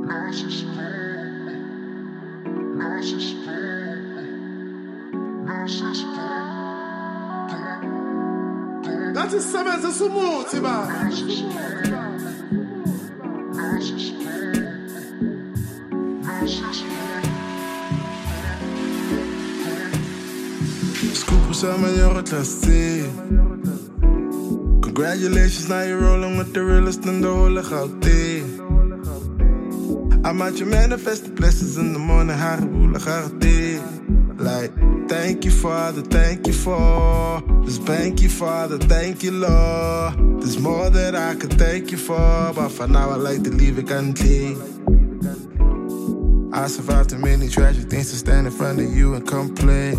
That is Samantha Sumuti, man. Scoop some of your classe. Congratulations, now you're rolling with the realest in the whole of Gauteng. I'm out, you manifest the blessings in the morning. Like, thank you, Father, thank you for this. Thank you, Father, thank you, Lord. There's more that I could thank you for, but for now I like to leave it unclean. I survived too many tragic things to stand in front of you and complain.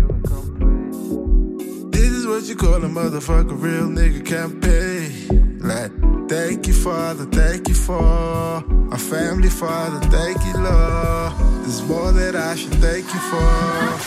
This is what you call a motherfucker, real nigga can't pay. Like, thank you, Father, thank you for our family, Father, thank you, Lord. There's more that I should thank you for.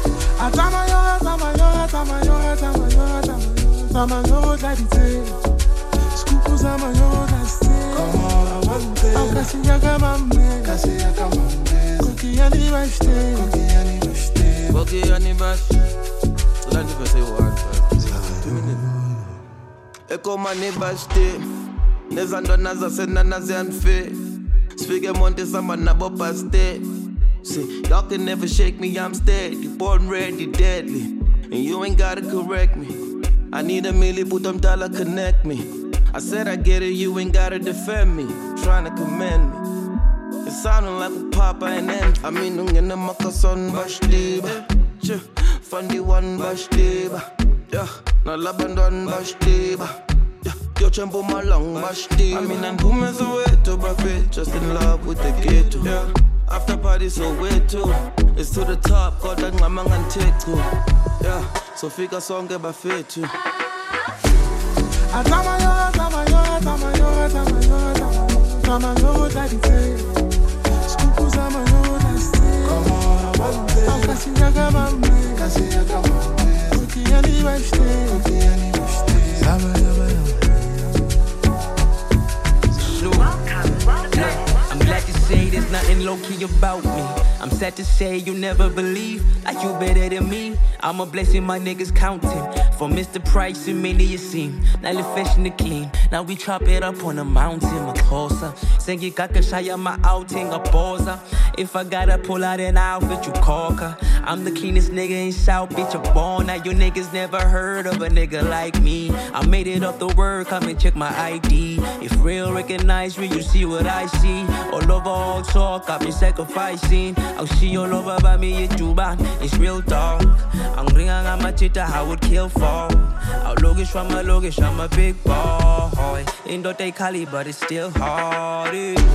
Eko mani bashte Nezandona zasenana zianfe Spige monte sama nabo paste See, y'all can never shake me, I'm steady Born ready, deadly And you ain't gotta correct me I need a milli, put them dollar, connect me I said I get it, you ain't gotta defend me Trying to commend me It sounding like a papa and end I mean, ungena makason bashtiba Fundy one bashtiba Yeah, na labandon bashtiba Yeah, yo chempo malong bashtiba I mean, I'm booming so way to buffet Just in love with the ghetto Yeah, after party so way too It's to the top, koda ngamang anteku Yeah, so fika songe buffet too I'm glad to say there's nothing low-key about me. I'm sad to say you never believe like you better than me. I'm a blessing, my niggas counting. For Mr. Price and many you seem. Now the fashion the clean. Now we chop it up on a mountain, my closer. Sengi kaka shaya my outing, a poser. If I gotta pull out an outfit, you cocker. I'm the cleanest nigga in South, bitch, I'm born. Now you niggas never heard of a nigga like me. I made it off the word, come and check my ID. If real recognize me, you see what I see. All over all talk, I've been sacrificing. I'll see all over by me in Juba, it's real talk. I'm ringing on my tita, I would kill for. I'll logish from my logish, I'm a big boy. Ain't no take Cali, but it's still hard.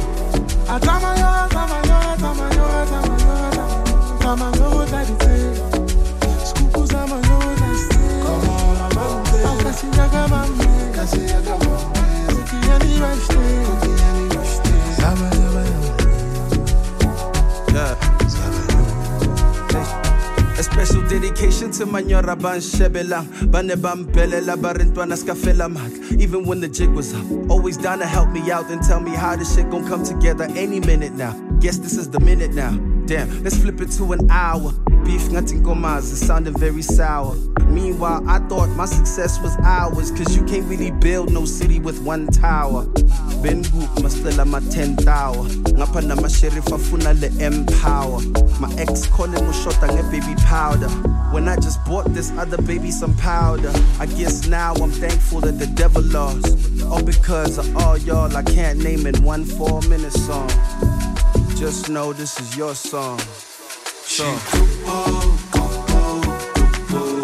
A special dedication to my nyora ban shebelang Bane bambelela barintwana skafela mak Even when the jig was up Always down to help me out and tell me how this shit gon' come together any minute now Guess this is the minute now Damn, let's flip it to an hour Beef nothing gomas, it sounded very sour Meanwhile, I thought my success was ours Cause you can't really build no city with one tower Ben Goop, mastela ma 10th hour Ngapa na ma sheriff afuna le empower My ex calling mo shota nge baby powder When I just bought this other baby some powder I guess now I'm thankful that the devil lost All because of all y'all I can't name in one 4-minute song Just know this is your song.